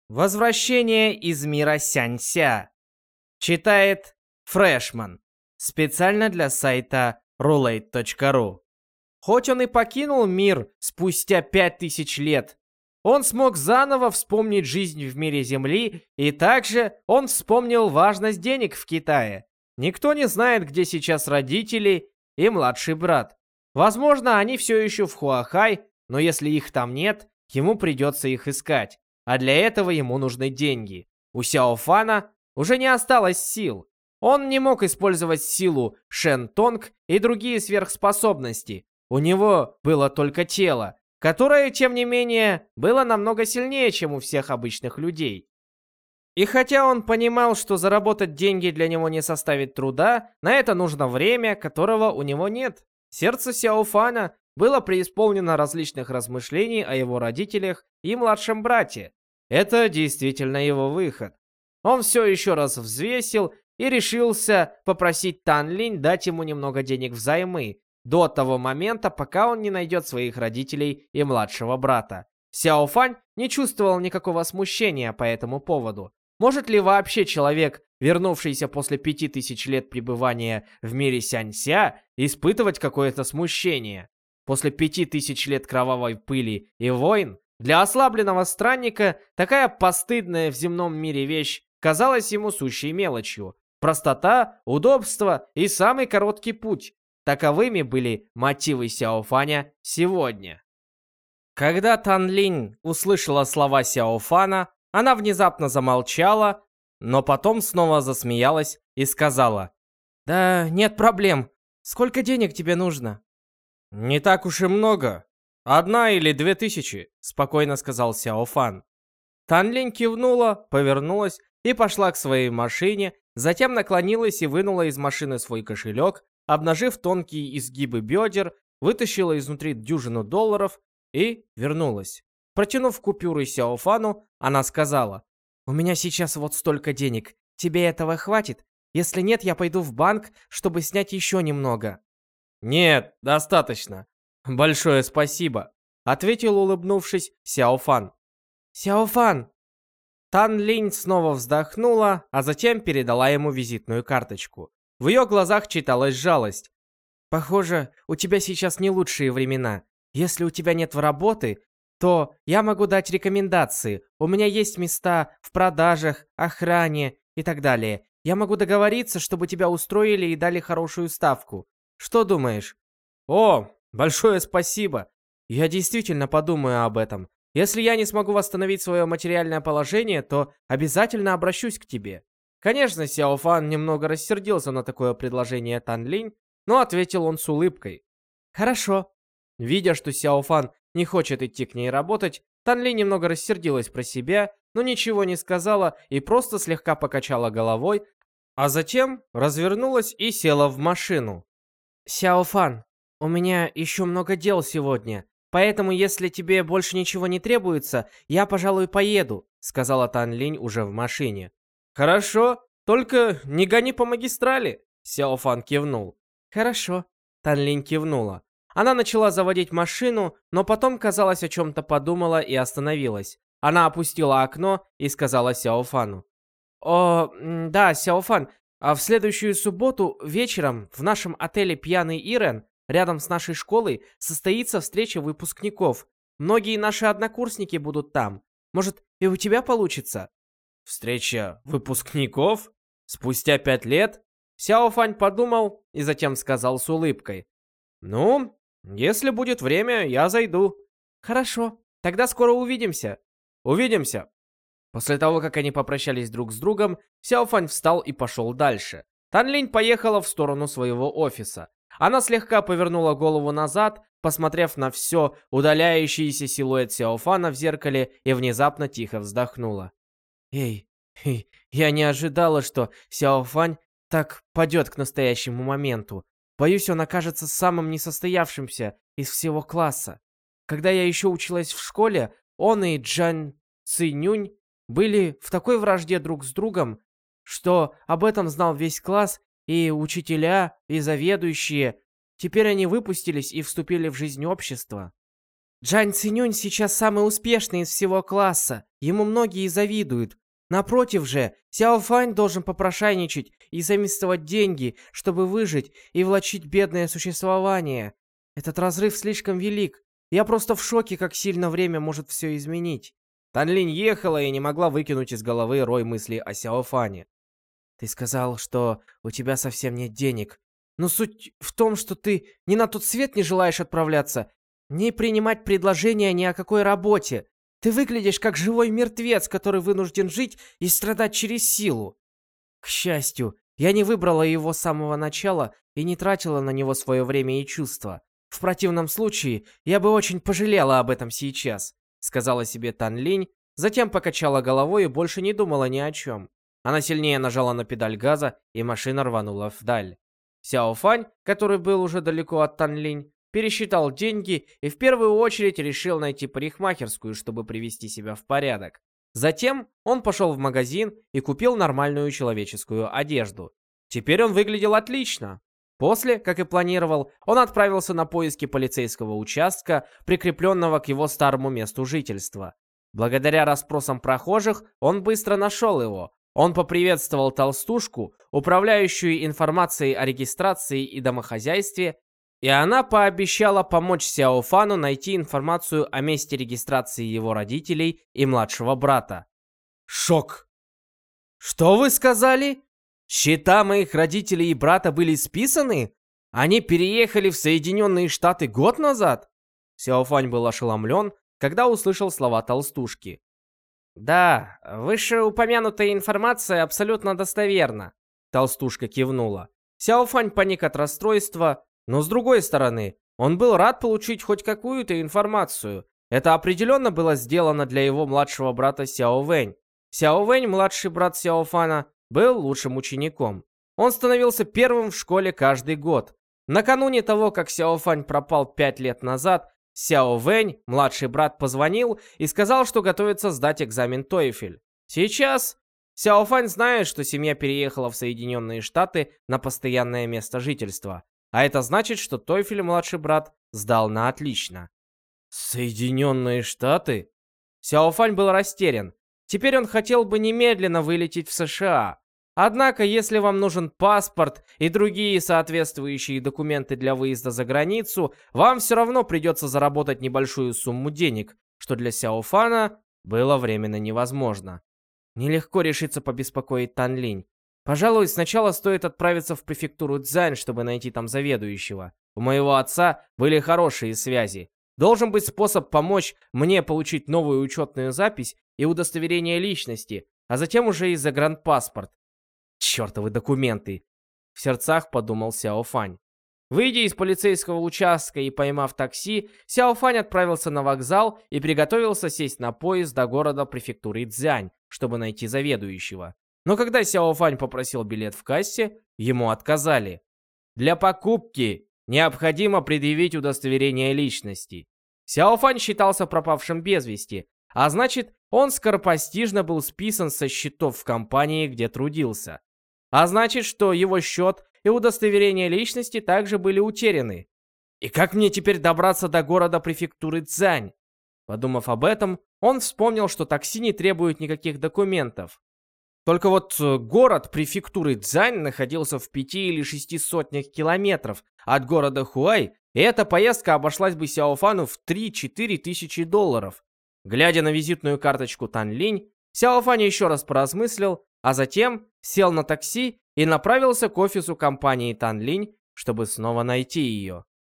Возвращение из мира Сянься. Читает Фрешман. Специально для сайта roulette.ru. Хоть он и покинул мир спустя 5000 лет, он смог заново вспомнить жизнь в мире Земли, и также он вспомнил важность денег в Китае. Никто не знает, где сейчас родители и младший брат. Возможно, они все еще в Хуахай, но если их там нет, ему придется их искать. А для этого ему нужны деньги. У Сяофана уже не осталось сил. Он не мог использовать силу Шэн Тонг и другие сверхспособности. У него было только тело, которое, тем не менее, было намного сильнее, чем у всех обычных людей. И хотя он понимал, что заработать деньги для него не составит труда, на это нужно время, которого у него нет. Сердце Сяофана было преисполнено различных размышлений о его родителях и младшем брате. Это действительно его выход. Он все еще раз взвесил и решился попросить Тан Линь дать ему немного денег взаймы, до того момента, пока он не найдет своих родителей и младшего брата. Сяофань не чувствовал никакого смущения по этому поводу. Может ли вообще человек, вернувшийся после 5000 лет пребывания в мире Сянься, испытывать какое-то смущение? После 5000 лет кровавой пыли и войн, для ослабленного странника такая постыдная в земном мире вещь казалась ему сущей мелочью. Простота, удобство и самый короткий путь. Таковыми были мотивы Сяофаня сегодня. Когда Тан Линь услышала слова Сяофана, она внезапно замолчала, но потом снова засмеялась и сказала: «Да нет проблем. Сколько денег тебе нужно?» «Не так уж и много. 1 или 2000, спокойно сказал Сяофан. Тан Линь кивнула, повернулась и пошла к своей машине, затем наклонилась и вынула из машины свой кошелек, обнажив тонкие изгибы бедер, вытащила изнутри дюжину долларов и вернулась. Протянув купюры Сяофану, она сказала: «У меня сейчас вот столько денег. Тебе этого хватит? Если нет, я пойду в банк, чтобы снять еще немного». «Нет, достаточно. Большое спасибо», — ответил, улыбнувшись, Сяофан. «Сяофан!» Тан Линь снова вздохнула, а затем передала ему визитную карточку. В ее глазах читалась жалость. «Похоже, у тебя сейчас не лучшие времена. Если у тебя нет работы, то я могу дать рекомендации. У меня есть места в продажах, охране и так далее. Я могу договориться, чтобы тебя устроили и дали хорошую ставку. Что думаешь?» «О, большое спасибо. Я действительно подумаю об этом. Если я не смогу восстановить свое материальное положение, то обязательно обращусь к тебе». Конечно, Сяофан немного рассердился на такое предложение Тан Линь, но ответил он с улыбкой. «Хорошо». Видя, что Сяофан не хочет идти к ней работать, Тан Линь немного рассердилась про себя, но ничего не сказала и просто слегка покачала головой, а затем развернулась и села в машину. «Сяофан, у меня еще много дел сегодня, поэтому если тебе больше ничего не требуется, я, пожалуй, поеду», сказала Тан Линь уже в машине. «Хорошо, только не гони по магистрали», Сяофан кивнул. «Хорошо», Тан Линь кивнула. Она начала заводить машину, но потом, казалось, о чем-то подумала и остановилась. Она опустила окно и сказала Сяофану: да, Сяофан, а в следующую субботу вечером в нашем отеле «Пьяный Ирен» рядом с нашей школой состоится встреча выпускников. Многие наши однокурсники будут там. Может, и у тебя получится?» «Встреча выпускников? Спустя 5 лет?» Сяофань подумал и затем сказал с улыбкой: «Ну, если будет время, я зайду». «Хорошо, тогда скоро увидимся». «Увидимся». После того, как они попрощались друг с другом, Сяофань встал и пошел дальше. Тан Линь поехала в сторону своего офиса. Она слегка повернула голову назад, посмотрев на все удаляющийся силуэт Сяофана в зеркале, и внезапно тихо вздохнула. «Эй, я не ожидала, что Сяофань так падет к настоящему моменту. Боюсь, он окажется самым несостоявшимся из всего класса. Когда я еще училась в школе, он и Джан Цинюнь были в такой вражде друг с другом, что об этом знал весь класс, и учителя, и заведующие. Теперь они выпустились и вступили в жизнь общества». Джань Цинюнь сейчас самый успешный из всего класса. Ему многие завидуют. Напротив же, Сяо Фань должен попрошайничать и заместовать деньги, чтобы выжить и влачить бедное существование. Этот разрыв слишком велик. Я просто в шоке, как сильно время может все изменить. Танлинь ехала и не могла выкинуть из головы рой мыслей о Сяо Фане. Ты сказал, что у тебя совсем нет денег. Но суть в том, что ты ни на тот свет не желаешь отправляться, не принимать предложения ни о какой работе. Ты выглядишь как живой мертвец, который вынужден жить и страдать через силу. К счастью, я не выбрала его с самого начала и не тратила на него свое время и чувства. В противном случае, я бы очень пожалела об этом сейчас, сказала себе Танлинь, затем покачала головой и больше не думала ни о чем. Она сильнее нажала на педаль газа, и машина рванула вдаль. Сяо Фань, который был уже далеко от Танлинь, пересчитал деньги и в первую очередь решил найти парикмахерскую, чтобы привести себя в порядок. Затем он пошел в магазин и купил нормальную человеческую одежду. Теперь он выглядел отлично. После, как и планировал, он отправился на поиски полицейского участка, прикрепленного к его старому месту жительства. Благодаря расспросам прохожих, он быстро нашел его. Он поприветствовал толстушку, управляющую информацией о регистрации и домохозяйстве, и она пообещала помочь Сяо Фану найти информацию о месте регистрации его родителей и младшего брата. Шок! Что вы сказали? Счета моих родителей и брата были списаны? Они переехали в Соединенные Штаты год назад? Сяо Фань был ошеломлен, когда услышал слова толстушки. Да, вышеупомянутая информация абсолютно достоверна. Толстушка кивнула. Сяо Фань паник от расстройства, но с другой стороны, он был рад получить хоть какую-то информацию. Это определенно было сделано для его младшего брата Сяо Вэнь. Сяо Вэнь, младший брат Сяо Фана, был лучшим учеником. Он становился первым в школе каждый год. Накануне того, как Сяо Фань пропал 5 лет назад, Сяо Вэнь, младший брат, позвонил и сказал, что готовится сдать экзамен TOEFL. Сейчас Сяо Фань знает, что семья переехала в Соединенные Штаты на постоянное место жительства. А это значит, что TOEFL младший брат сдал на отлично. Соединенные Штаты? Сяо Фань был растерян. Теперь он хотел бы немедленно вылететь в США. Однако, если вам нужен паспорт и другие соответствующие документы для выезда за границу, вам все равно придется заработать небольшую сумму денег, что для Сяо Фана было временно невозможно. Нелегко решиться побеспокоить Танлинь. Пожалуй, сначала стоит отправиться в префектуру Цзань, чтобы найти там заведующего. У моего отца были хорошие связи. Должен быть способ помочь мне получить новую учетную запись и удостоверение личности, а затем уже и загранпаспорт. Чёртовы документы! В сердцах подумал Сяо Фань. Выйдя из полицейского участка и поймав такси, Сяо Фань отправился на вокзал и приготовился сесть на поезд до города префектуры Цзянь, чтобы найти заведующего. Но когда Сяо Фань попросил билет в кассе, ему отказали. Для покупки необходимо предъявить удостоверение личности. Сяо Фань считался пропавшим без вести, а значит, он скоропостижно был списан со счетов в компании, где трудился. А значит, что его счет и удостоверение личности также были утеряны. И как мне теперь добраться до города префектуры Цзянь? Подумав об этом, он вспомнил, что такси не требует никаких документов. Только вот город префектуры Цзянь находился в 5 или 6 сотнях километров от города Хуай, и эта поездка обошлась бы Сяо Фану в 3-4 тысячи долларов. Глядя на визитную карточку Танлинь, Сяо Фань еще раз поразмыслил, а затем сел на такси и направился к офису компании Танлинь, чтобы снова найти ее.